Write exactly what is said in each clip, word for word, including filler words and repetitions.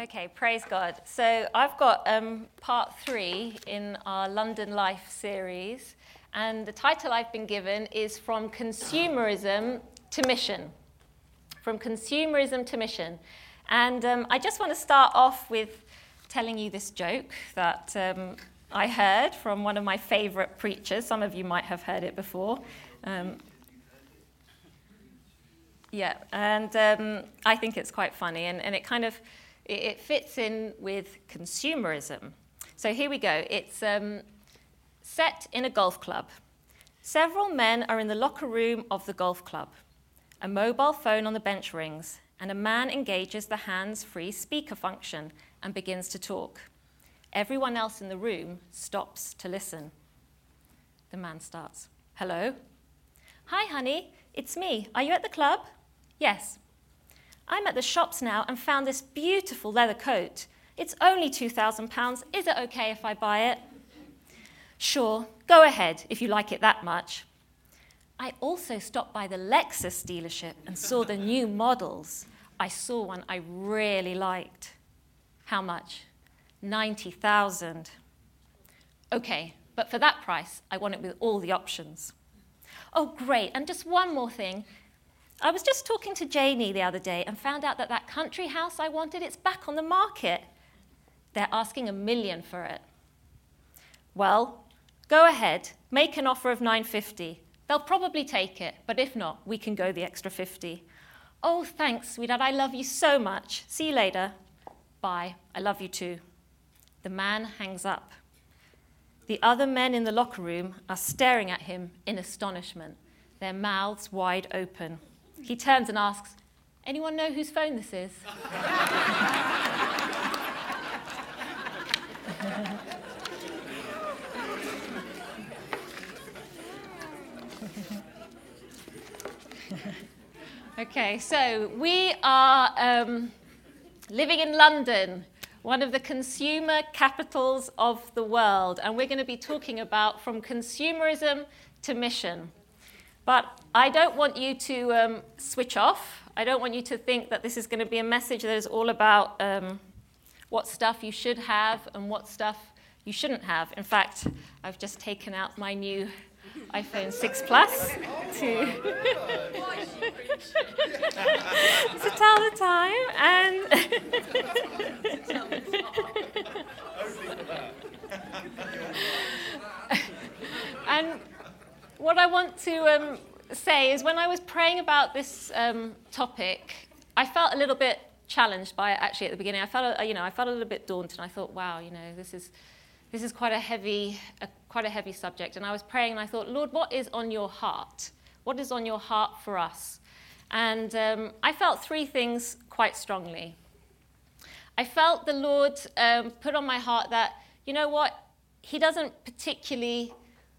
Okay, praise God. So I've got um, part three in our London Life series, and the title I've been given is From Consumerism to Mission. From Consumerism to Mission. And um, I just want to start off with telling you this joke that um, I heard from one of my favourite preachers. Some of you might have heard it before. Um, yeah, and um, I think it's quite funny, and, and it kind of it fits in with consumerism. So here we go. It's um, set in a golf club. Several men are in the locker room of the golf club. A mobile phone on the bench rings, and a man engages the hands-free speaker function and begins to talk. Everyone else in the room stops to listen. The man starts. Hello? Hi, honey. It's me. Are you at the club? Yes. I'm at the shops now and found this beautiful leather coat. It's only two thousand pounds. Is it okay if I buy it? Sure, go ahead if you like it that much. I also stopped by the Lexus dealership and saw the new models. I saw one I really liked. How much? ninety thousand. Okay, but for that price, I want it with all the options. Oh, great, and just one more thing. I was just talking to Jamie the other day and found out that that country house I wanted, it's back on the market. They're asking a million for it. Well, go ahead, make an offer of nine fifty. They'll probably take it, but if not, we can go the extra fifty. Oh, thanks, sweetheart, I love you so much. See you later. Bye, I love you too. The man hangs up. The other men in the locker room are staring at him in astonishment, their mouths wide open. He turns and asks, anyone know whose phone this is? Okay, so we are um, living in London, one of the consumer capitals of the world, and we're going to be talking about from consumerism to mission. But I don't want you to um, switch off. I don't want you to think that this is going to be a message that is all about um, what stuff you should have and what stuff you shouldn't have. In fact, I've just taken out my new iPhone six Plus to, to tell the time. And and what I want to um, say is when I was praying about this um, topic, I felt a little bit challenged by it actually at the beginning. I felt, you know, I felt a little bit daunted. I thought, wow, you know, this is this is quite a heavy, a, quite a heavy subject. And I was praying and I thought, Lord, what is on your heart? What is on your heart for us? And um, I felt three things quite strongly. I felt the Lord um, put on my heart that, you know what, he doesn't particularly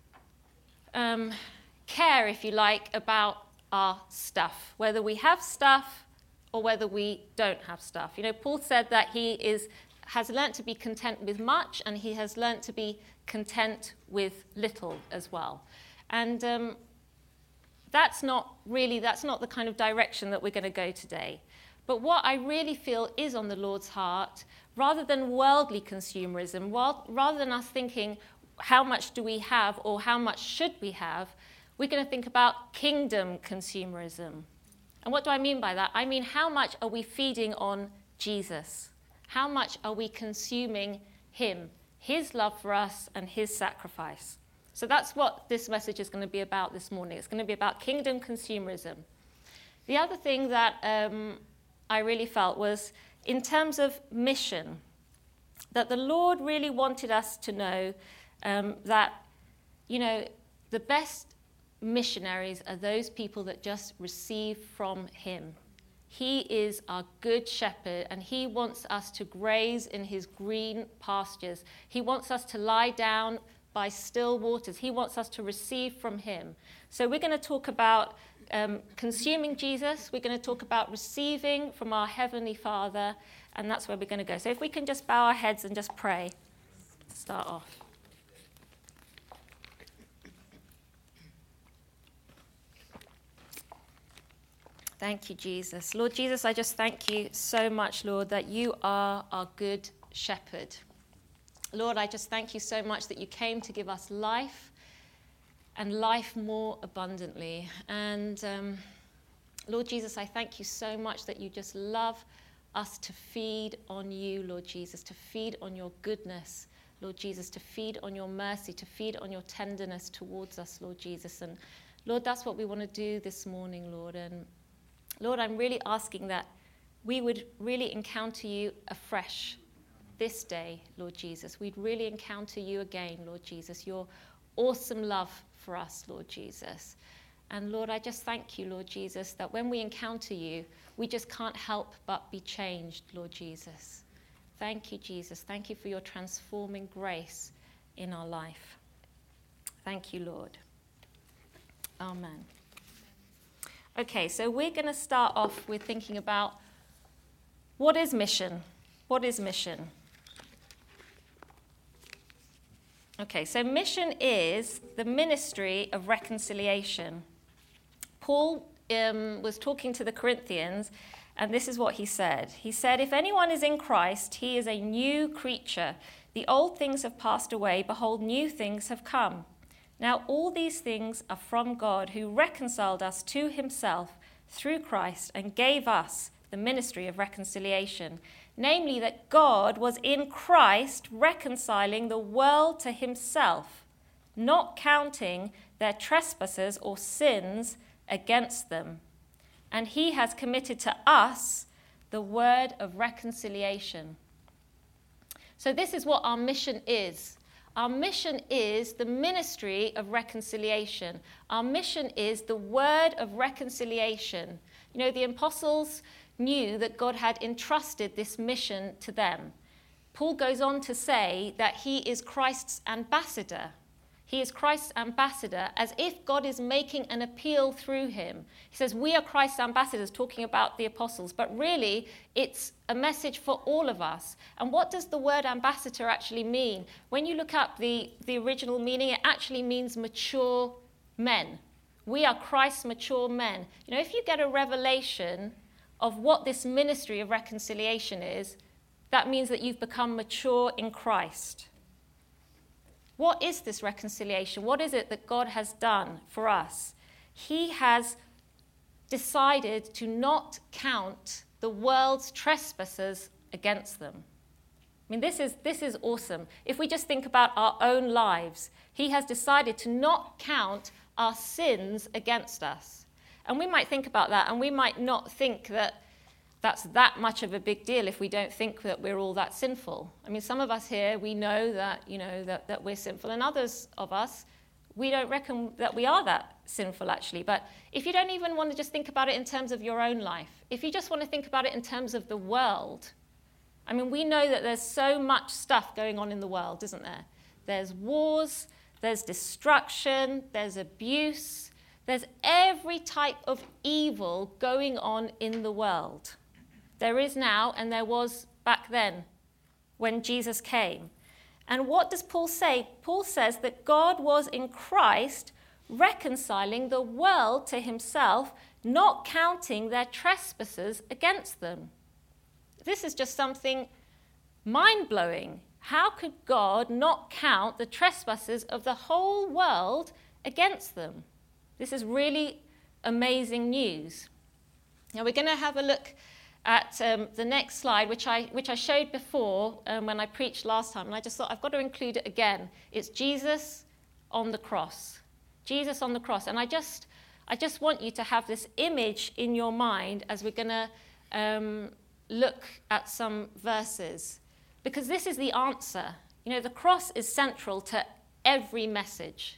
Um, care, if you like, about our stuff, whether we have stuff or whether we don't have stuff. You know, Paul said that he is has learnt to be content with much, and he has learnt to be content with little as well. And um, that's not really, that's not the kind of direction that we're going to go today. But what I really feel is on the Lord's heart, rather than worldly consumerism, while, rather than us thinking, how much do we have or how much should we have, we're going to think about kingdom consumerism. And what do I mean by that? I mean, how much are we feeding on Jesus? How much are we consuming him, his love for us and his sacrifice? So that's what this message is going to be about this morning. It's going to be about kingdom consumerism. The other thing that um, I really felt was in terms of mission, that the Lord really wanted us to know Um, that, you know, the best missionaries are those people that just receive from him. He is our good shepherd, and he wants us to graze in his green pastures. He wants us to lie down by still waters. He wants us to receive from him. So we're going to talk about um, consuming Jesus. We're going to talk about receiving from our Heavenly Father, and that's where we're going to go. So if we can just bow our heads and just pray to start off. Thank you, Jesus. Lord Jesus, I just thank you so much, Lord, that you are our good shepherd. Lord, I just thank you so much that you came to give us life and life more abundantly. And um, Lord Jesus, I thank you so much that you just love us to feed on you, Lord Jesus, to feed on your goodness, Lord Jesus, to feed on your mercy, to feed on your tenderness towards us, Lord Jesus. And Lord, that's what we want to do this morning, Lord. And Lord, I'm really asking that we would really encounter you afresh this day, Lord Jesus. We'd really encounter you again, Lord Jesus, your awesome love for us, Lord Jesus. And Lord, I just thank you, Lord Jesus, that when we encounter you, we just can't help but be changed, Lord Jesus. Thank you, Jesus. Thank you for your transforming grace in our life. Thank you, Lord. Amen. Okay, so we're going to start off with thinking about what is mission? What is mission? Okay, so mission is the ministry of reconciliation. Paul um, was talking to the Corinthians, and this is what he said. He said, "If anyone is in Christ, he is a new creature. The old things have passed away. Behold, new things have come. Now all these things are from God, who reconciled us to himself through Christ and gave us the ministry of reconciliation. Namely, that God was in Christ reconciling the world to himself, not counting their trespasses or sins against them. And he has committed to us the word of reconciliation." So this is what our mission is. Our mission is the ministry of reconciliation. Our mission is the word of reconciliation. You know, the apostles knew that God had entrusted this mission to them. Paul goes on to say that he is Christ's ambassador. He is Christ's ambassador, as if God is making an appeal through him. He says, we are Christ's ambassadors, talking about the apostles, but really it's a message for all of us. And what does the word ambassador actually mean? When you look up the, the original meaning, it actually means mature men. We are Christ's mature men. You know, if you get a revelation of what this ministry of reconciliation is, that means that you've become mature in Christ. What is this reconciliation? What is it that God has done for us? He has decided to not count the world's trespasses against them. I mean, this is, this is awesome. If we just think about our own lives, he has decided to not count our sins against us. And we might think about that, and we might not think that that's that much of a big deal if we don't think that we're all that sinful. I mean, some of us here, we know that, you know, that, that we're sinful, and others of us, we don't reckon that we are that sinful, actually. But if you don't even want to just think about it in terms of your own life, if you just want to think about it in terms of the world, I mean, we know that there's so much stuff going on in the world, isn't there? There's wars, there's destruction, there's abuse, there's every type of evil going on in the world. There is now, and there was back then when Jesus came. And what does Paul say? Paul says that God was in Christ reconciling the world to himself, not counting their trespasses against them. This is just something mind-blowing. How could God not count the trespasses of the whole world against them? This is really amazing news. Now we're going to have a look at um, the next slide, which I, which I showed before um, when I preached last time, and I just thought I've got to include it again. It's Jesus on the cross. Jesus on the cross. And I just, I just want you to have this image in your mind as we're going to um, look at some verses, because this is the answer. You know, the cross is central to every message.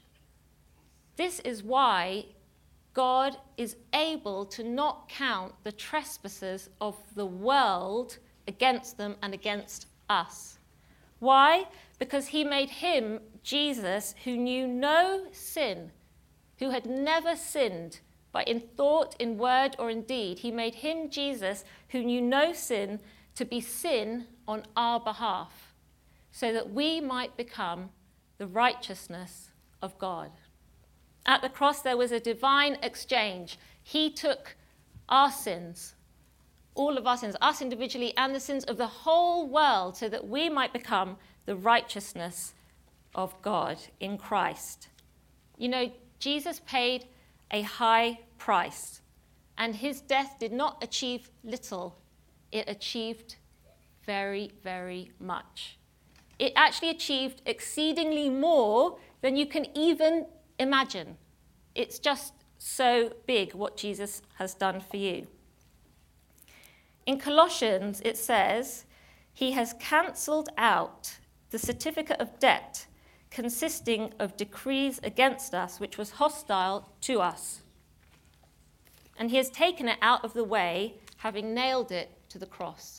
This is why God is able to not count the trespasses of the world against them and against us. Why? Because he made him, Jesus, who knew no sin, who had never sinned, but in thought, in word, or in deed, he made him, Jesus, who knew no sin, to be sin on our behalf, so that we might become the righteousness of God. At the cross, there was a divine exchange. He took our sins, all of our sins, us individually and the sins of the whole world, so that we might become the righteousness of God in Christ. You know, Jesus paid a high price, and his death did not achieve little. It achieved very, very much. It actually achieved exceedingly more than you can even imagine. It's just so big what Jesus has done for you. In Colossians, it says, he has cancelled out the certificate of debt consisting of decrees against us, which was hostile to us. And he has taken it out of the way, having nailed it to the cross.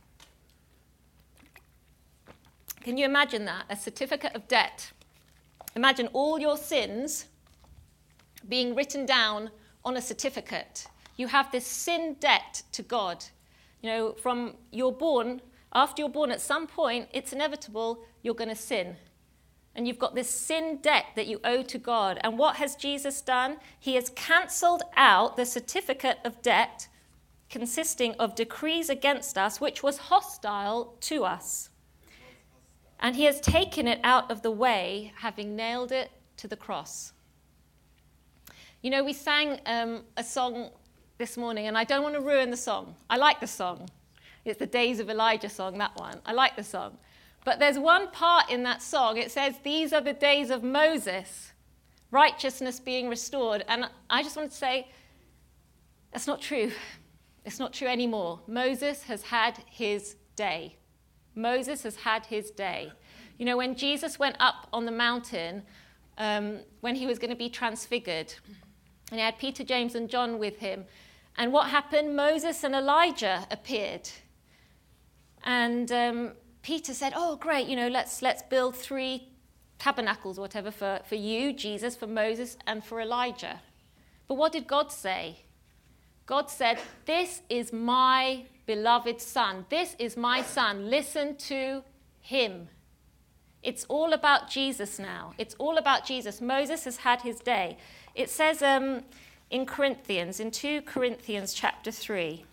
Can you imagine that? A certificate of debt. Imagine all your sins being written down on a certificate. You have this sin debt to God. You know, from you're born, after you're born, at some point, it's inevitable you're going to sin. And you've got this sin debt that you owe to God. And what has Jesus done? He has cancelled out the certificate of debt consisting of decrees against us, which was hostile to us. And he has taken it out of the way, having nailed it to the cross. You know, we sang um, a song this morning, and I don't want to ruin the song. I like the song. It's the Days of Elijah song, that one. I like the song. But there's one part in that song, it says, these are the days of Moses, righteousness being restored. And I just want to say, that's not true. It's not true anymore. Moses has had his day. Moses has had his day. You know, when Jesus went up on the mountain, um, when he was going to be transfigured, and he had Peter, James, and John with him, and what happened? Moses and Elijah appeared. And um, Peter said, oh, great, you know, let's let's build three tabernacles or whatever for, for you, Jesus, for Moses, and for Elijah. But what did God say? God said, this is my beloved son. This is my son. Listen to him. It's all about Jesus now. It's all about Jesus. Moses has had his day. It says um, in Corinthians, in two Corinthians chapter three,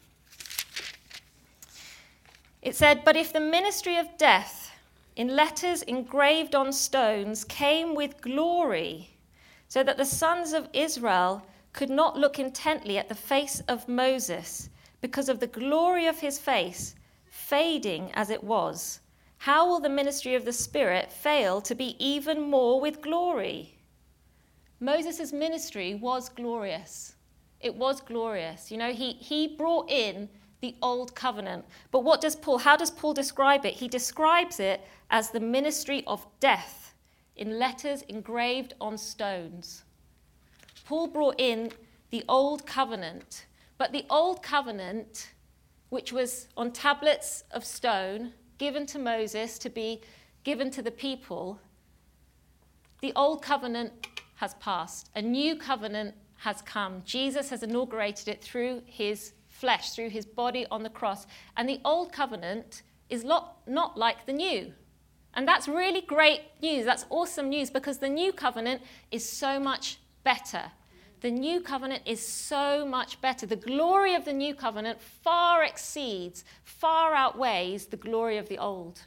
it said, but if the ministry of death in letters engraved on stones came with glory, so that the sons of Israel could not look intently at the face of Moses because of the glory of his face, fading as it was, how will the ministry of the Spirit fail to be even more with glory? Moses' ministry was glorious. It was glorious. You know, he, he brought in the old covenant. But what does Paul, how does Paul describe it? He describes it as the ministry of death in letters engraved on stones. Paul brought in the old covenant, but the old covenant, which was on tablets of stone, given to Moses to be given to the people, the old covenant has passed. A new covenant has come. Jesus has inaugurated it through his flesh, through his body on the cross. And the old covenant is not, not like the new. And that's really great news. That's awesome news, because the new covenant is so much better. The new covenant is so much better. The glory of the new covenant far exceeds, far outweighs the glory of the old.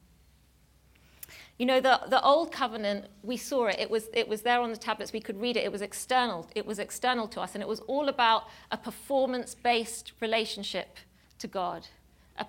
You know, the, the old covenant, we saw it. It was, it was there on the tablets. We could read it. It was external. It was external to us. And it was all about a performance-based relationship to God. A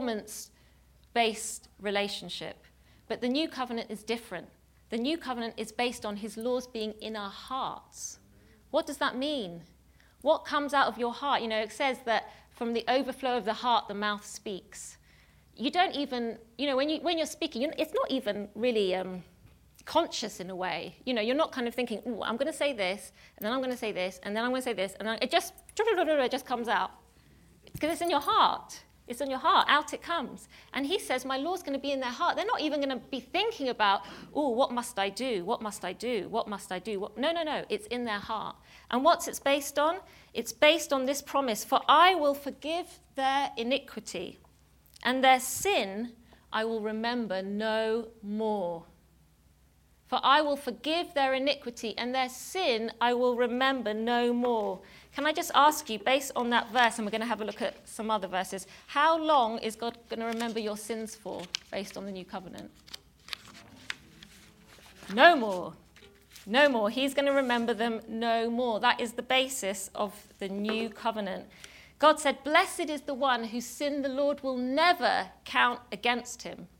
performance-based relationship. But the new covenant is different. The new covenant is based on his laws being in our hearts. What does that mean? What comes out of your heart? You know, it says that from the overflow of the heart, the mouth speaks. You don't even, you know, when, you, when you're speaking, you're, it's not even really um, conscious in a way. You know, you're not kind of thinking, ooh, I'm going to say this, and then I'm going to say this, and then I'm going to say this, and then it just, it just comes out. It's because it's in your heart. It's in your heart. Out it comes. And he says, my law's going to be in their heart. They're not even going to be thinking about, oh, what must I do? What must I do? What must I do? What? No, no, no. It's in their heart. And what's it based on? It's based on this promise, for I will forgive their iniquity, and their sin I will remember no more. For I will forgive their iniquity, and their sin I will remember no more. Can I just ask you, based on that verse, and we're going to have a look at some other verses, how long is God going to remember your sins for, based on the new covenant? No more. No more. He's going to remember them no more. That is the basis of the new covenant. God said, blessed is the one whose sin the Lord will never count against him.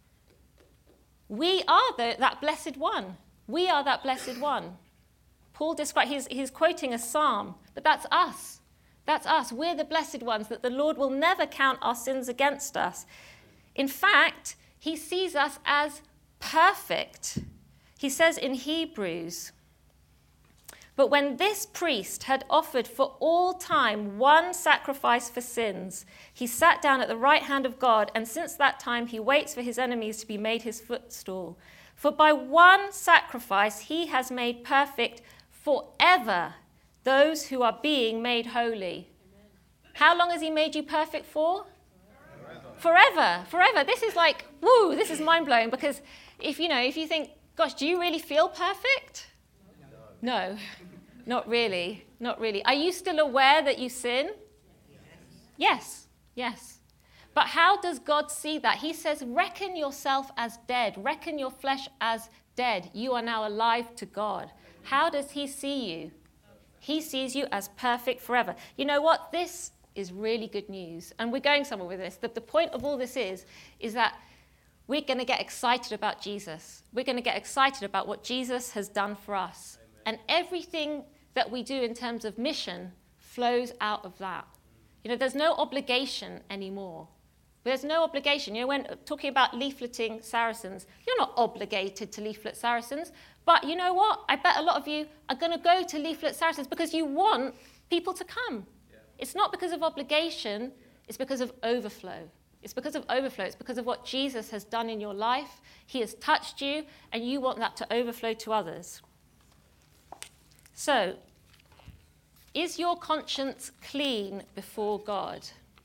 We are the, that blessed one. We are that blessed one. Paul describes, he's, he's quoting a psalm, but that's us. That's us. We're the blessed ones, that the Lord will never count our sins against us. In fact, he sees us as perfect. He says in Hebrews, but when this priest had offered for all time one sacrifice for sins, he sat down at the right hand of God, and since that time he waits for his enemies to be made his footstool. For by one sacrifice he has made perfect forever those who are being made holy. Amen. How long has he made you perfect for? Forever. Forever. Forever. This is like, woo, this is mind-blowing, because if you know, if you think, gosh, do you really feel perfect? No, not really, not really. Are you still aware that you sin? Yes, yes. But how does God see that? He says, reckon yourself as dead. Reckon your flesh as dead. You are now alive to God. How does he see you? He sees you as perfect forever. You know what? This is really good news. And we're going somewhere with this. The, the point of all this is, is that we're going to get excited about Jesus. We're going to get excited about what Jesus has done for us. And everything that we do in terms of mission flows out of that. You know, there's no obligation anymore. There's no obligation. You know, when talking about leafleting Saracens, you're not obligated to leaflet Saracens. But you know what? I bet a lot of you are going to go to leaflet Saracens because you want people to come. Yeah. It's not because of obligation. It's because of overflow. It's because of overflow. It's because of what Jesus has done in your life. He has touched you, and you want that to overflow to others. So, is your conscience clean before God?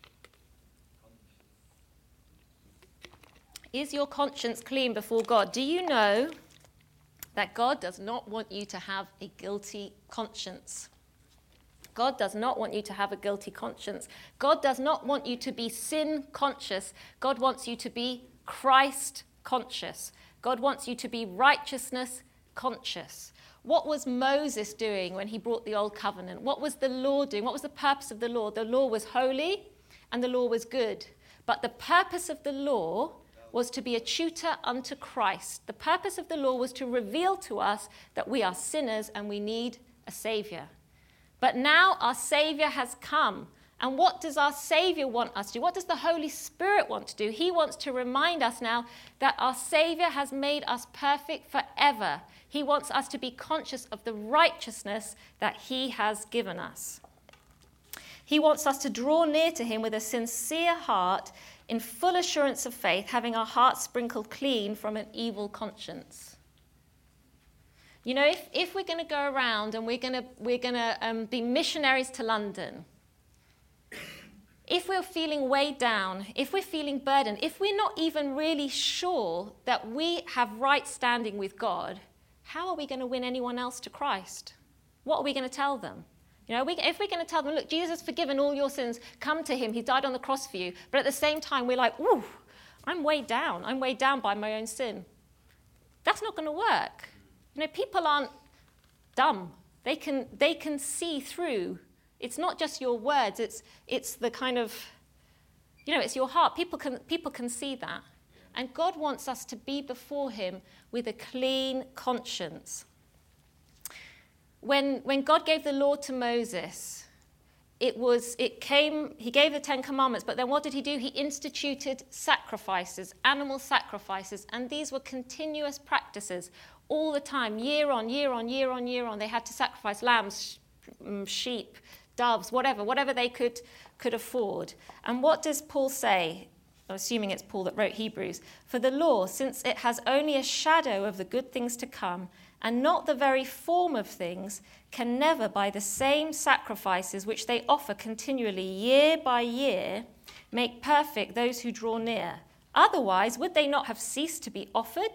Is your conscience clean before God? Do you know that God does not want you to have a guilty conscience? God does not want you to have a guilty conscience. God does not want you to be sin conscious. God wants you to be Christ conscious. God wants you to be righteousness conscious. What was Moses doing when he brought the old covenant? What was the law doing? What was the purpose of the law? The law was holy and the law was good. But the purpose of the law was to be a tutor unto Christ. The purpose of the law was to reveal to us that we are sinners and we need a Savior. But now our Savior has come. And what does our Savior want us to do? What does the Holy Spirit want to do? He wants to remind us now that our Savior has made us perfect forever. He wants us to be conscious of the righteousness that he has given us. He wants us to draw near to him with a sincere heart, in full assurance of faith, having our hearts sprinkled clean from an evil conscience. You know, if, if we're going to go around and we're going to we're going to um, be missionaries to London, if we're feeling weighed down, if we're feeling burdened, if we're not even really sure that we have right standing with God, how are we going to win anyone else to Christ? What are we going to tell them? You know, we, if we're going to tell them, look, Jesus has forgiven all your sins, come to him, he died on the cross for you. But at the same time, we're like, ooh, I'm weighed down. I'm weighed down by my own sin. That's not going to work. You know, people aren't dumb. They can, they can see through. It's not just your words. It's, it's the kind of, you know, it's your heart. People can, people can see that. And God wants us to be before him with a clean conscience. When, when God gave the law to Moses, it was, it came, he gave the Ten Commandments, but then what did he do? He instituted sacrifices, animal sacrifices, and these were continuous practices all the time, year on, year on, year on, year on. They had to sacrifice lambs, sheep, doves, whatever, whatever they could, could afford. And what does Paul say? I'm assuming it's Paul that wrote Hebrews. For the law, since it has only a shadow of the good things to come, and not the very form of things, can never, by the same sacrifices which they offer continually year by year, make perfect those who draw near. Otherwise, would they not have ceased to be offered?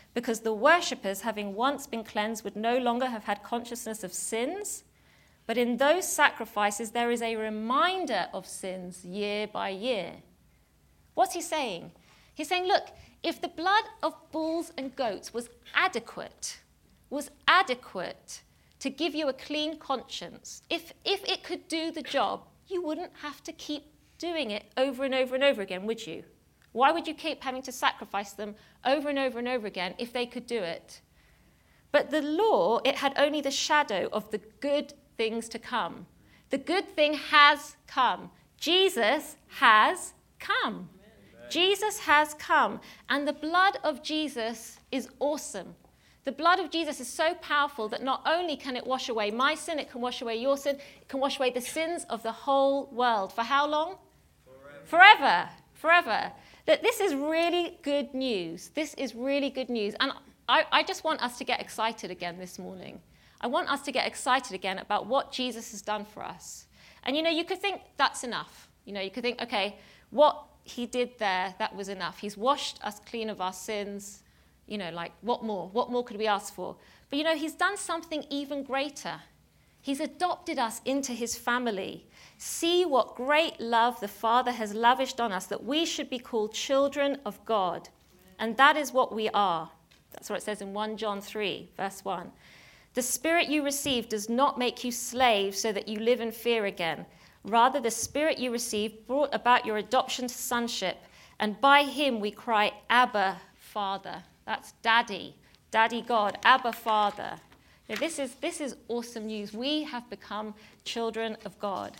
because the worshippers, having once been cleansed, would no longer have had consciousness of sins. But in those sacrifices, there is a reminder of sins year by year. What's he saying? He's saying, look, if the blood of bulls and goats was adequate, was adequate to give you a clean conscience, if, if it could do the job, you wouldn't have to keep doing it over and over and over again, would you? Why would you keep having to sacrifice them over and over and over again if they could do it? But the law, it had only the shadow of the good things to come. The good thing has come. Jesus has come. Amen. Jesus has come. And the blood of Jesus is awesome. The blood of Jesus is so powerful that not only can it wash away my sin, it can wash away your sin, it can wash away the sins of the whole world. For how long? Forever. Forever. Forever. That this is really good news. This is really good news. And I, I just want us to get excited again this morning. I want us to get excited again about what Jesus has done for us. And, you know, you could think that's enough. You know, you could think, okay, what he did there, that was enough. He's washed us clean of our sins. You know, like, what more? What more could we ask for? But, you know, he's done something even greater. He's adopted us into his family. See what great love the Father has lavished on us, that we should be called children of God. And that is what we are. That's what it says in First John three, verse one. The Spirit you received does not make you slaves so that you live in fear again. Rather, the Spirit you received brought about your adoption to sonship, and by him we cry, Abba, Father. That's Daddy, Daddy God, Abba, Father. Now, this is, this is awesome news. We have become children of God.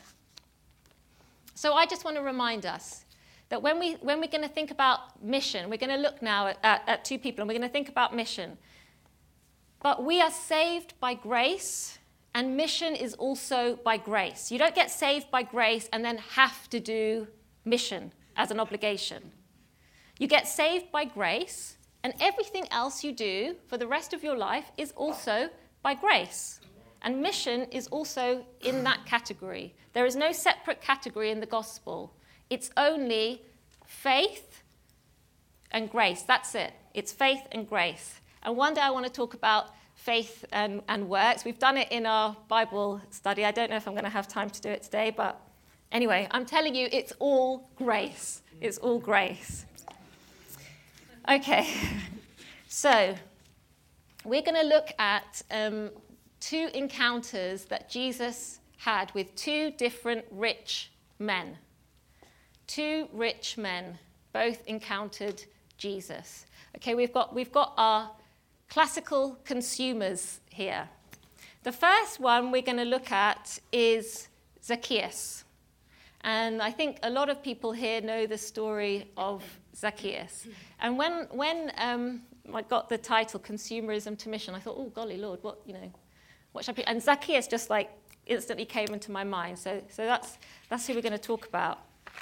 So I just want to remind us that when, we, when we're going to think about mission, we're going to look now at, at, at two people, and we're going to think about mission. But we are saved by grace, and mission is also by grace. You don't get saved by grace and then have to do mission as an obligation. You get saved by grace, and everything else you do for the rest of your life is also by grace. And mission is also in that category. There is no separate category in the gospel. It's only faith and grace. That's it. It's faith and grace. And one day I want to talk about faith and, and works. We've done it in our Bible study. I don't know if I'm going to have time to do it today, but anyway, I'm telling you, it's all grace. It's all grace. Okay, so we're going to look at um, two encounters that Jesus had with two different rich men. Two rich men both encountered Jesus. Okay, we've got, we've got our classical consumers here. The first one we're going to look at is Zacchaeus. And I think a lot of people here know the story of Zacchaeus. And when when um, I got the title Consumerism to Mission, I thought, oh, golly Lord, what, you know, what should I be? And Zacchaeus just like instantly came into my mind. So, so that's, that's who we're going to talk about.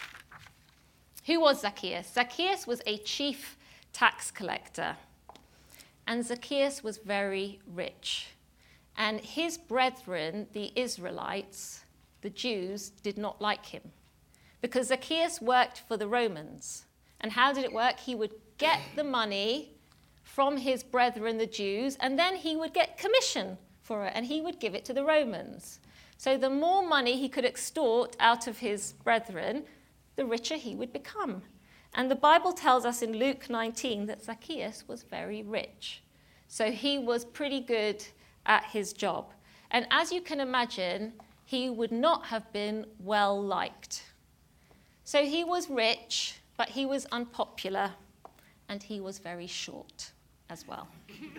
Who was Zacchaeus? Zacchaeus was a chief tax collector. And Zacchaeus was very rich. And his brethren, the Israelites, the Jews, did not like him. Because Zacchaeus worked for the Romans. And how did it work? He would get the money from his brethren, the Jews, and then he would get commission for it, and he would give it to the Romans. So the more money he could extort out of his brethren, the richer he would become. And the Bible tells us in Luke nineteen that Zacchaeus was very rich. So he was pretty good at his job. And as you can imagine, he would not have been well liked. So he was rich, but he was unpopular, and he was very short as well.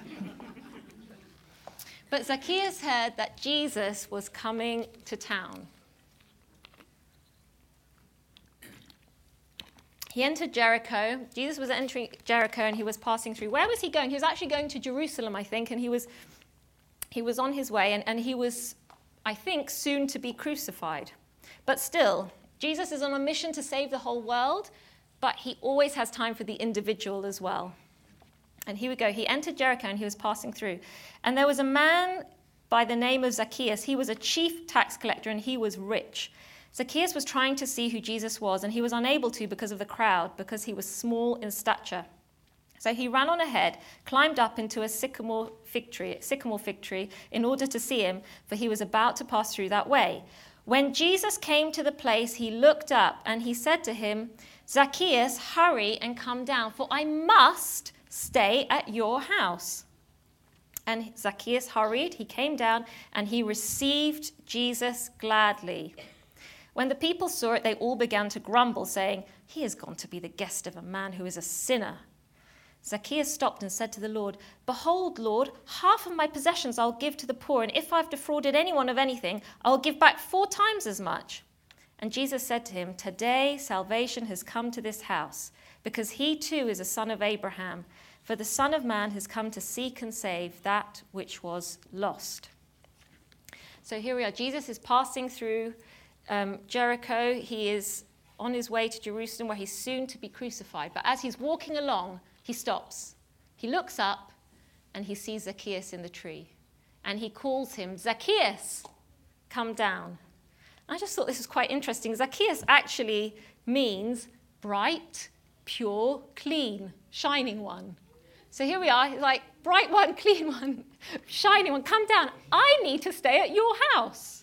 But Zacchaeus heard that Jesus was coming to town. He entered Jericho. Jesus was entering Jericho, and he was passing through. Where was he going? He was actually going to Jerusalem, I think, and he was he was on his way, and, and he was, I think, soon to be crucified. But still, Jesus is on a mission to save the whole world, but he always has time for the individual as well. And here we go. He entered Jericho, and he was passing through. And there was a man by the name of Zacchaeus. He was a chief tax collector, and he was rich. Zacchaeus was trying to see who Jesus was, and he was unable to because of the crowd, because he was small in stature. So he ran on ahead, climbed up into a sycamore fig tree, sycamore fig tree in order to see him, for he was about to pass through that way. When Jesus came to the place, he looked up and he said to him, "Zacchaeus, hurry and come down, for I must stay at your house." And Zacchaeus hurried, he came down, and he received Jesus gladly. When the people saw it, they all began to grumble, saying, "He has gone to be the guest of a man who is a sinner." Zacchaeus stopped and said to the Lord, "Behold, Lord, half of my possessions I'll give to the poor, and if I've defrauded anyone of anything, I'll give back four times as much." And Jesus said to him, "Today salvation has come to this house, because he too is a son of Abraham. For the Son of Man has come to seek and save that which was lost." So here we are. Jesus is passing through um, Jericho. He is on his way to Jerusalem, where he's soon to be crucified. But as he's walking along, he stops. He looks up and he sees Zacchaeus in the tree. And he calls him, "Zacchaeus, come down." I just thought this was quite interesting. Zacchaeus actually means bright, pure, clean, shining one. So here we are, like, bright one, clean one, shining one, come down. I need to stay at your house.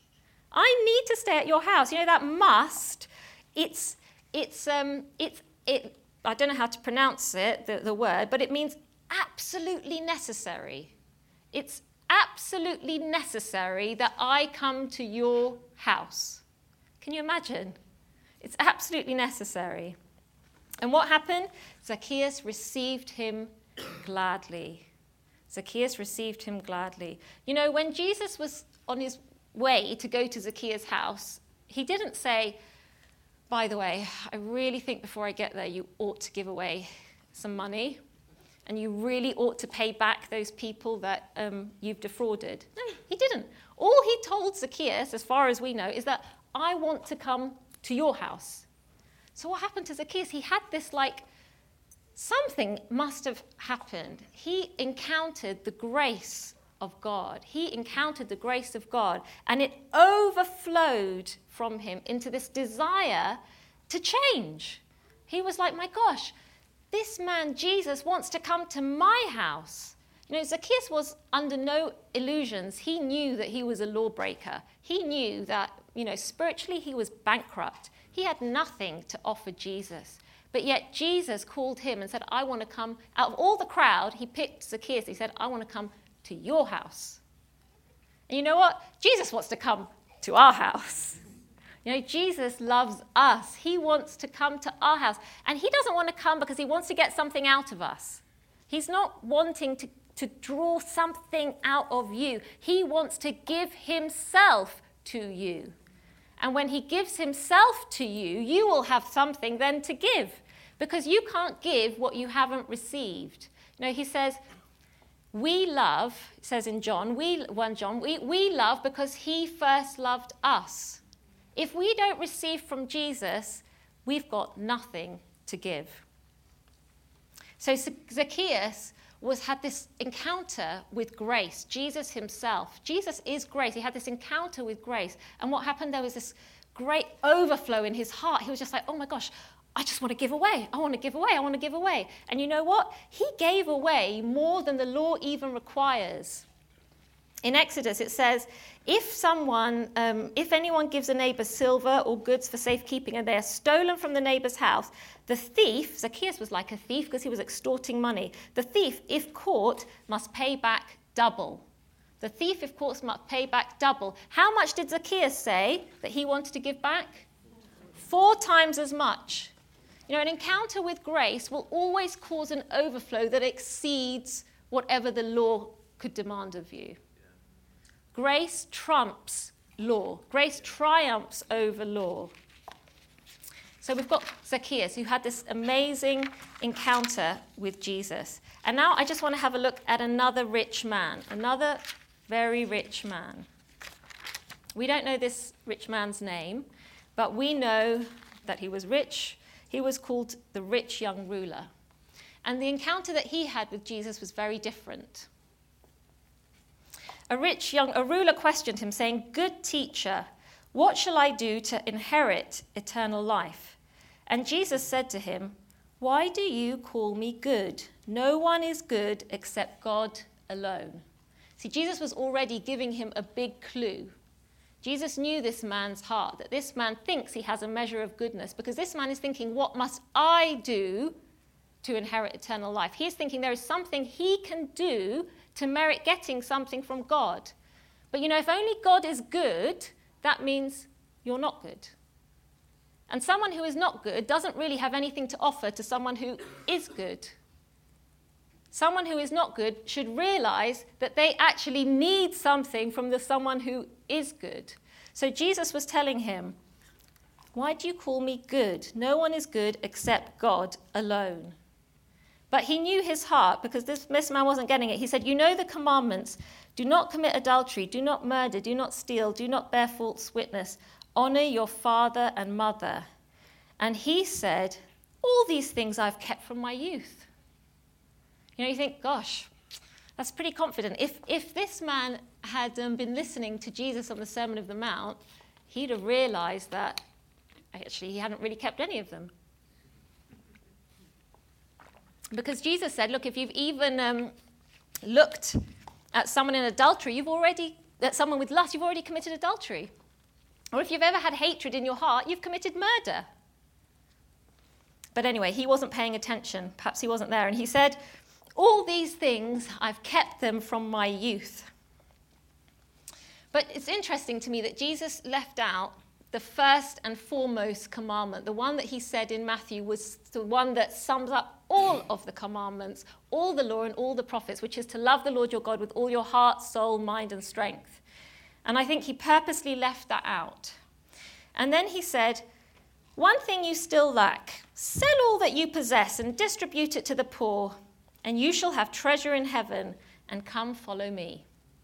I need to stay at your house. You know, that must, it's, it's, um, it's, it, I don't know how to pronounce it, the, the word, but it means absolutely necessary. It's absolutely necessary that I come to your house. Can you imagine? It's absolutely necessary. And what happened? Zacchaeus received him gladly. Zacchaeus received him gladly. You know, when Jesus was on his way to go to Zacchaeus' house, he didn't say, "By the way, I really think before I get there, you ought to give away some money, and you really ought to pay back those people that um, you've defrauded." No, he didn't. All he told Zacchaeus, as far as we know, is that I want to come to your house. So what happened to Zacchaeus? He had this, like, something must have happened. He encountered the grace of God. He encountered the grace of God, and it overflowed from him into this desire to change. He was like, "My gosh, this man Jesus wants to come to my house." You know, Zacchaeus was under no illusions. He knew that he was a lawbreaker. He knew that, you know, spiritually he was bankrupt. He had nothing to offer Jesus. But yet Jesus called him and said, "I want to come." Out of all the crowd, he picked Zacchaeus. He said, "I want to come to your house." And you know what? Jesus wants to come to our house. You know, Jesus loves us. He wants to come to our house. And he doesn't want to come because he wants to get something out of us. He's not wanting to, to draw something out of you. He wants to give himself to you. And when he gives himself to you, you will have something then to give, because you can't give what you haven't received. You know, he says, we love, it says in John, we, First John, we, we love because he first loved us. If we don't receive from Jesus, we've got nothing to give. So Zacchaeus was had this encounter with grace, Jesus himself. Jesus is grace. He had this encounter with grace. And what happened? There was this great overflow in his heart. He was just like, "Oh my gosh, I just want to give away. I want to give away. I want to give away." And you know what? He gave away more than the law even requires. In Exodus, it says, if someone, um, if anyone gives a neighbor silver or goods for safekeeping and they are stolen from the neighbor's house, the thief, Zacchaeus was like a thief because he was extorting money. The thief, if caught, must pay back double. The thief, if caught, must pay back double. How much did Zacchaeus say that he wanted to give back? Four times as much. You know, an encounter with grace will always cause an overflow that exceeds whatever the law could demand of you. Grace trumps law. Grace triumphs over law. So we've got Zacchaeus, who had this amazing encounter with Jesus. And now I just want to have a look at another rich man, another very rich man. We don't know this rich man's name, but we know that he was rich. He was called the rich young ruler. And the encounter that he had with Jesus was very different. A rich young a ruler questioned him, saying, "Good teacher, what shall I do to inherit eternal life?" And Jesus said to him, "Why do you call me good? No one is good except God alone." See, Jesus was already giving him a big clue. Jesus knew this man's heart, that this man thinks he has a measure of goodness, because this man is thinking, what must I do to inherit eternal life? He's thinking there is something he can do to merit getting something from God. But you know, if only God is good, that means you're not good. And someone who is not good doesn't really have anything to offer to someone who is good. Someone who is not good should realize that they actually need something from the someone who is good. So Jesus was telling him, "Why do you call me good? No one is good except God alone." But he knew his heart, because this, this man wasn't getting it. He said, "You know the commandments. Do not commit adultery. Do not murder. Do not steal. Do not bear false witness. Honor your father and mother." And he said, "All these things I've kept from my youth." You know, you think, gosh, that's pretty confident. If if this man had um, been listening to Jesus on the Sermon on the Mount, he'd have realized that actually he hadn't really kept any of them. Because Jesus said, look, if you've even um, looked at someone in adultery, you've already, at someone with lust, you've already committed adultery. Or if you've ever had hatred in your heart, you've committed murder. But anyway, he wasn't paying attention. Perhaps he wasn't there. And he said, "All these things, I've kept them from my youth." But it's interesting to me that Jesus left out the first and foremost commandment, the one that he said in Matthew was the one that sums up all of the commandments, all the law and all the prophets, which is to love the Lord your God with all your heart, soul, mind, and strength. And I think he purposely left that out. And then he said, "One thing you still lack. Sell all that you possess and distribute it to the poor, and you shall have treasure in heaven, and come follow me."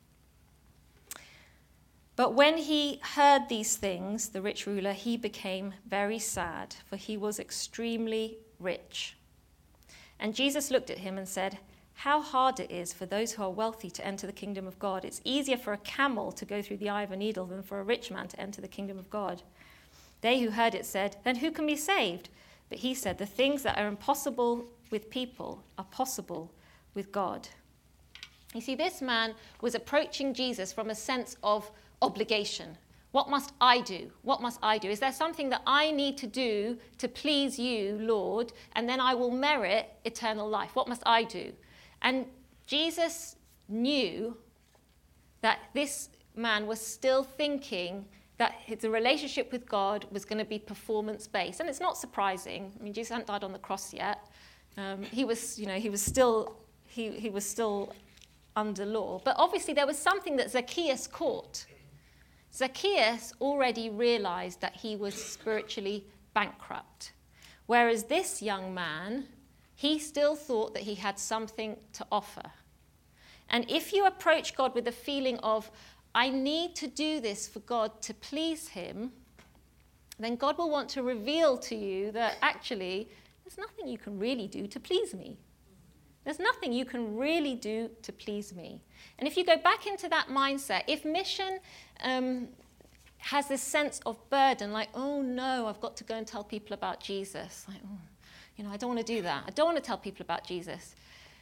But when he heard these things, the rich ruler, he became very sad, for he was extremely rich. And Jesus looked at him and said, "How hard it is for those who are wealthy to enter the kingdom of God. It's easier for a camel to go through the eye of a needle than for a rich man to enter the kingdom of God." They who heard it said, "Then who can be saved?" But he said, "The things that are impossible with people are possible with God." You see, this man was approaching Jesus from a sense of obligation. What must I do? What must I do? Is there something that I need to do to please you, Lord, and then I will merit eternal life? What must I do? And Jesus knew that this man was still thinking that the relationship with God was going to be performance-based. And it's not surprising. I mean, Jesus hadn't died on the cross yet. Um, he was, you know, he was still, he, he was still under law. But obviously there was something that Zacchaeus caught. Zacchaeus already realized that he was spiritually bankrupt. Whereas this young man, he still thought that he had something to offer. And if you approach God with the feeling of, I need to do this for God to please him, then God will want to reveal to you that actually there's nothing you can really do to please me. There's nothing you can really do to please me. And if you go back into that mindset, if mission um, has this sense of burden, like, oh no, I've got to go and tell people about Jesus. Like, oh, you know, I don't want to do that. I don't want to tell people about Jesus.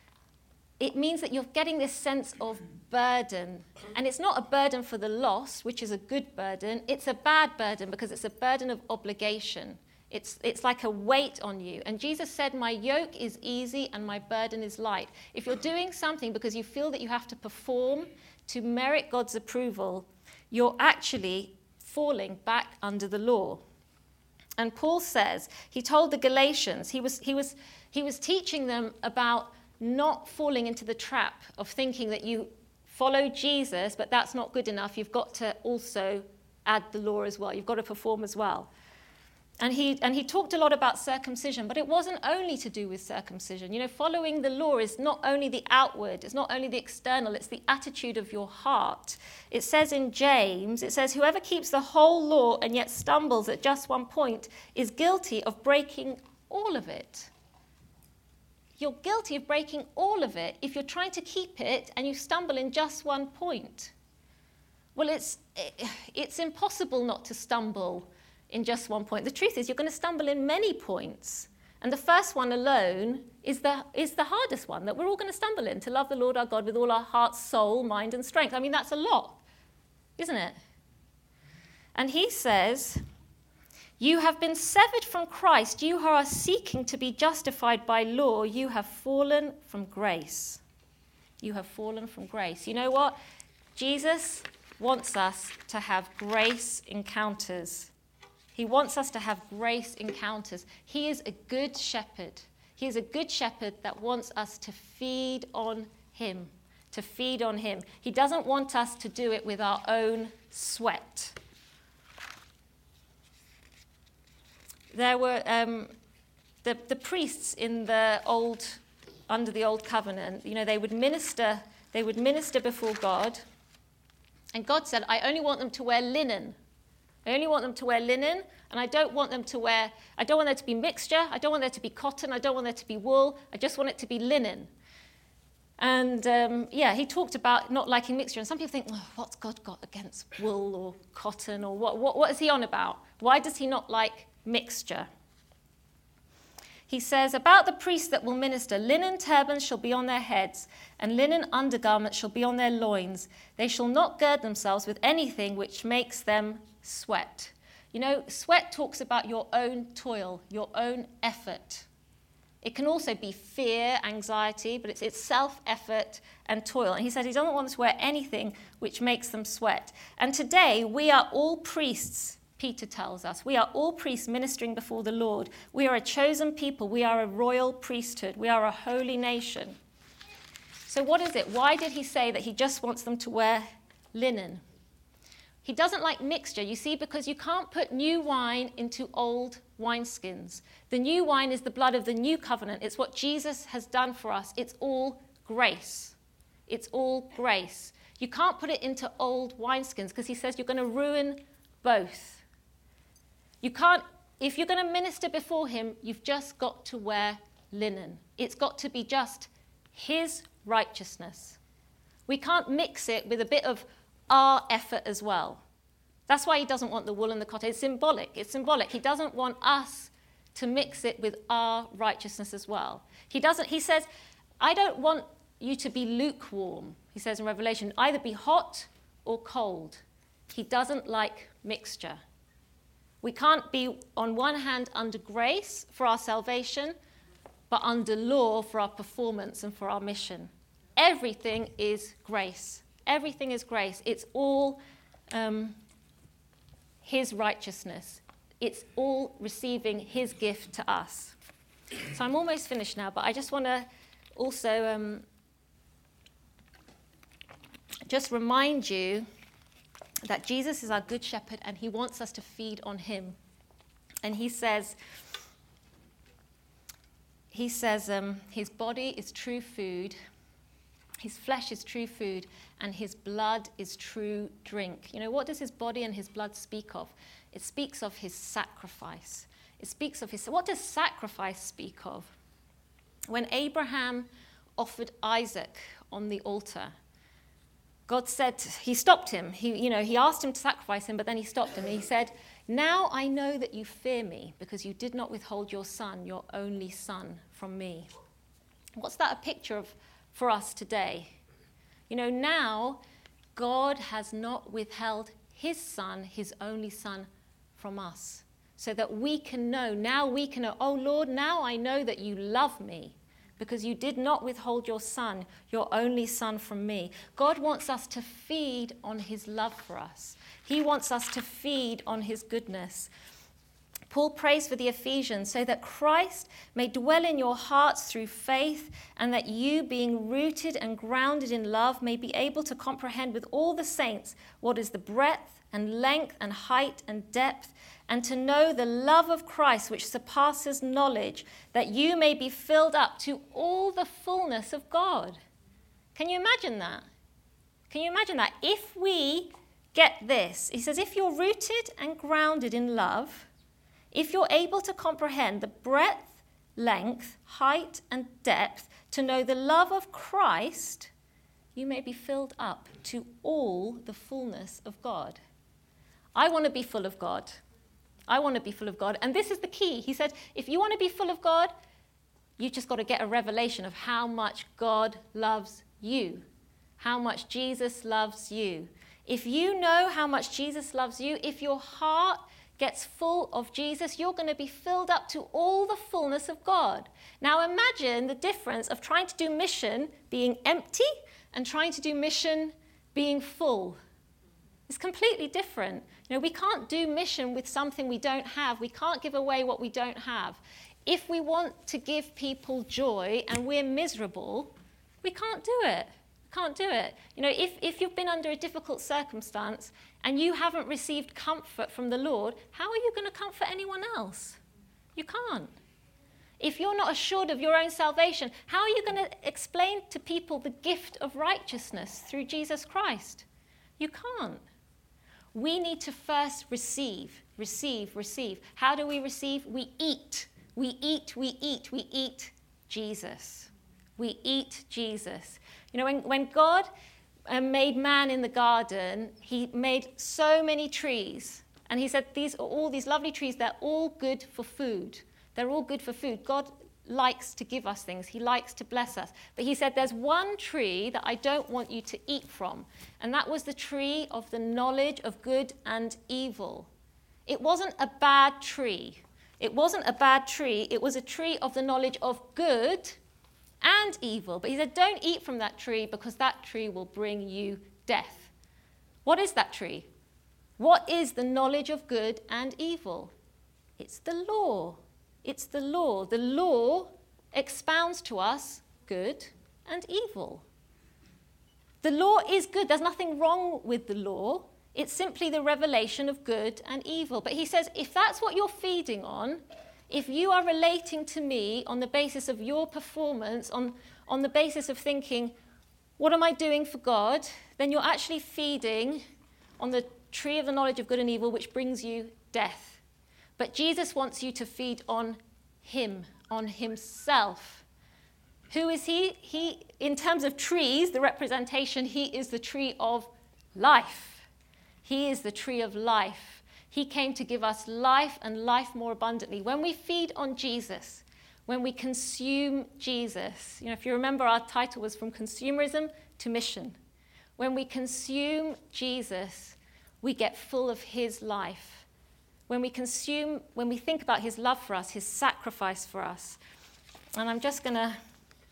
It means that you're getting this sense of burden. And it's not a burden for the lost, which is a good burden. It's a bad burden because it's a burden of obligation. It's, it's like a weight on you. And Jesus said, my yoke is easy and my burden is light. If you're doing something because you feel that you have to perform to merit God's approval, you're actually falling back under the law. And Paul says, he told the Galatians, he was, he was, he was teaching them about not falling into the trap of thinking that you follow Jesus, but that's not good enough. You've got to also add the law as well. You've got to perform as well. And he and he talked a lot about circumcision, but it wasn't only to do with circumcision. You know, following the law is not only the outward, it's not only the external, it's the attitude of your heart. It says in James, it says, whoever keeps the whole law and yet stumbles at just one point is guilty of breaking all of it. You're guilty of breaking all of it if you're trying to keep it and you stumble in just one point. Well, it's it, it's impossible not to stumble in just one point. The truth is you're going to stumble in many points. And the first one alone is the, is the hardest one that we're all going to stumble in, to love the Lord our God with all our heart, soul, mind, and strength. I mean, that's a lot, isn't it? And he says, you have been severed from Christ. You who are seeking to be justified by law, you have fallen from grace. You have fallen from grace. You know what? Jesus wants us to have grace encounters. He wants us to have grace encounters. He is a good shepherd. He is a good shepherd that wants us to feed on him, to feed on him. He doesn't want us to do it with our own sweat. There were um, the, the priests in the old, under the old covenant, you know, they would minister, they would minister before God. And God said, I only want them to wear linen. I only want them to wear linen, and I don't want them to wear, I don't want there to be mixture, I don't want there to be cotton, I don't want there to be wool, I just want it to be linen. And um, yeah, he talked about not liking mixture, and some people think, oh, what's God got against wool or cotton, or what, what, what is he on about? Why does he not like mixture? He says, about the priests that will minister, linen turbans shall be on their heads, and linen undergarments shall be on their loins. They shall not gird themselves with anything which makes them sweat. You know, sweat talks about your own toil, your own effort. It can also be fear, anxiety, but it's, it's self-effort and toil. And he said he doesn't want them to wear anything which makes them sweat. And today, we are all priests, Peter tells us. We are all priests ministering before the Lord. We are a chosen people. We are a royal priesthood. We are a holy nation. So what is it? Why did he say that he just wants them to wear linen? He doesn't like mixture, you see, because you can't put new wine into old wineskins. The new wine is the blood of the new covenant. It's what Jesus has done for us. It's all grace. It's all grace. You can't put it into old wineskins because he says you're going to ruin both. You can't, if you're going to minister before him, you've just got to wear linen. It's got to be just his righteousness. We can't mix it with a bit of our effort as well. That's why he doesn't want the wool and the cotton. It's symbolic. It's symbolic. He doesn't want us to mix it with our righteousness as well. He doesn't. He says, I don't want you to be lukewarm, he says in Revelation, either be hot or cold. He doesn't like mixture. We can't be, on one hand, under grace for our salvation, but under law for our performance and for our mission. Everything is grace. Everything is grace. It's all um, his righteousness. It's all receiving his gift to us. So I'm almost finished now, but I just want to also um, just remind you that Jesus is our good shepherd and he wants us to feed on him. And he says, he says um, his body is true food, his flesh is true food, and his blood is true drink. You know, what does his body and his blood speak of? It speaks of his sacrifice. It speaks of his, what does sacrifice speak of? When Abraham offered Isaac on the altar, God said, he stopped him. He, you know, he asked him to sacrifice him, but then he stopped him. He said, now I know that you fear me because you did not withhold your son, your only son, from me. What's that a picture of for us today? You know, now God has not withheld his son, his only son, from us, so that we can know, now we can know, oh Lord, now I know that you love me because you did not withhold your son, your only son, from me. God wants us to feed on his love for us. He wants us to feed on his goodness. Paul prays for the Ephesians so that Christ may dwell in your hearts through faith, and that you, being rooted and grounded in love, may be able to comprehend with all the saints what is the breadth and length and height and depth, and to know the love of Christ which surpasses knowledge, that you may be filled up to all the fullness of God. Can you imagine that? Can you imagine that? If we get this, he says, if you're rooted and grounded in love, if you're able to comprehend the breadth, length, height, and depth, to know the love of Christ, you may be filled up to all the fullness of God. I want to be full of God. I want to be full of God. And this is the key. He said, if you want to be full of God, you just got to get a revelation of how much God loves you, how much Jesus loves you. If you know how much Jesus loves you, if your heart gets full of Jesus, you're going to be filled up to all the fullness of God. Now imagine the difference of trying to do mission being empty and trying to do mission being full. It's completely different. You know, we can't do mission with something we don't have. We can't give away what we don't have. If we want to give people joy and we're miserable, we can't do it. Can't do it. You know, if, if you've been under a difficult circumstance and you haven't received comfort from the Lord, how are you going to comfort anyone else? You can't. If you're not assured of your own salvation, how are you going to explain to people the gift of righteousness through Jesus Christ? You can't. We need to first receive, receive, receive. How do we receive? We eat. We eat, we eat, we eat Jesus. We eat Jesus. You know, when, when God uh, made man in the garden, he made so many trees. And he said, these are all these lovely trees, they're all good for food. They're all good for food. God likes to give us things. He likes to bless us. But he said, there's one tree that I don't want you to eat from. And that was the tree of the knowledge of good and evil. It wasn't a bad tree. It wasn't a bad tree. It was a tree of the knowledge of good and evil. But he said, don't eat from that tree because that tree will bring you death. What is that tree? What is the knowledge of good and evil? It's the law. It's the law. The law expounds to us good and evil. The law is good. There's nothing wrong with the law. It's simply the revelation of good and evil. But he says, if that's what you're feeding on, if you are relating to me on the basis of your performance, on, on the basis of thinking, what am I doing for God? Then you're actually feeding on the tree of the knowledge of good and evil, which brings you death. But Jesus wants you to feed on him, on himself. Who is he? He, in terms of trees, the representation, he is the tree of life. He is the tree of life. He came to give us life and life more abundantly. When we feed on Jesus, when we consume Jesus, you know, if you remember, our title was From Consumerism to Mission. When we consume Jesus, we get full of his life. When we consume, when we think about his love for us, his sacrifice for us. And I'm just going to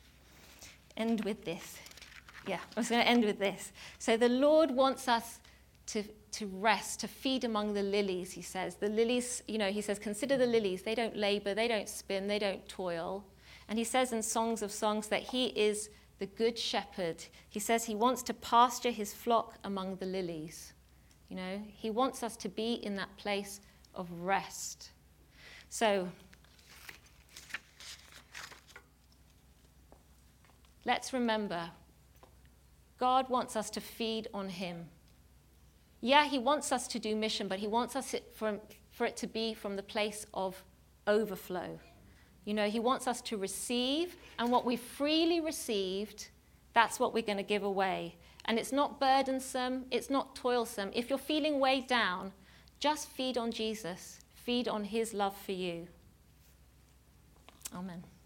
end with this. Yeah, I was going to end with this. So the Lord wants us to, to rest, to feed among the lilies, he says. The lilies, you know, he says, consider the lilies. They don't labor, they don't spin, they don't toil. And he says in Songs of Songs that he is the good shepherd. He says he wants to pasture his flock among the lilies. You know, he wants us to be in that place of rest. So, let's remember, God wants us to feed on him. Yeah, he wants us to do mission, but he wants us it from, for it to be from the place of overflow. You know, he wants us to receive, and what we freely received, that's what we're going to give away. And it's not burdensome, it's not toilsome. If you're feeling weighed down, just feed on Jesus. Feed on his love for you. Amen.